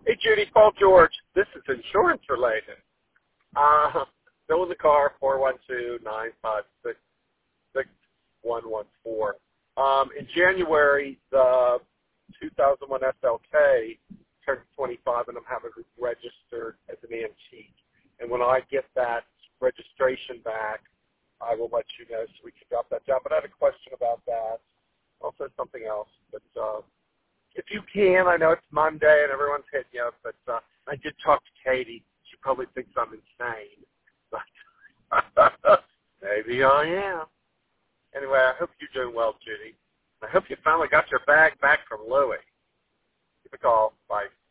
Hey, Judy, Paul George. This is insurance related. Still in the car, 412-956-6114. In January, the 2001 SLK turned 25, and I'm having it registered as an antique. And when I get that registration back, I will let you know so we can drop that down. But I had a question about that. Also something else. But if you can, I know it's Monday and everyone's hitting you, but I did talk to Katie. She probably thinks I'm insane. But maybe I am. Anyway, I hope you're doing well, Judy. I hope you finally got your bag back from Louie. Give a call. Bye.